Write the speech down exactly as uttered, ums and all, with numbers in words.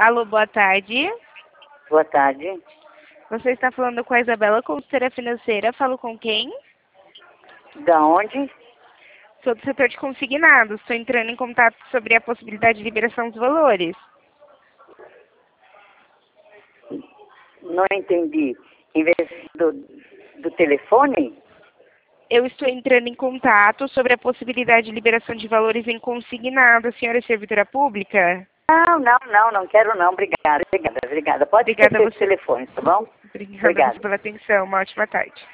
Alô, boa tarde. Boa tarde. Você está falando com a Isabela, consultora financeira. Falo com quem? Da onde? Sou do setor de consignados. Estou entrando em contato sobre a possibilidade de liberação dos valores. Não entendi. Em vez do, do telefone? Eu estou entrando em contato sobre a possibilidade de liberação de valores em consignado. A senhora é servidora pública? Não, não, não, não quero não. Obrigada, obrigada, obrigada. Pode Obrigada a esquecer o você. telefone, tá bom? Obrigada a Obrigada. você pela atenção. Uma ótima tarde.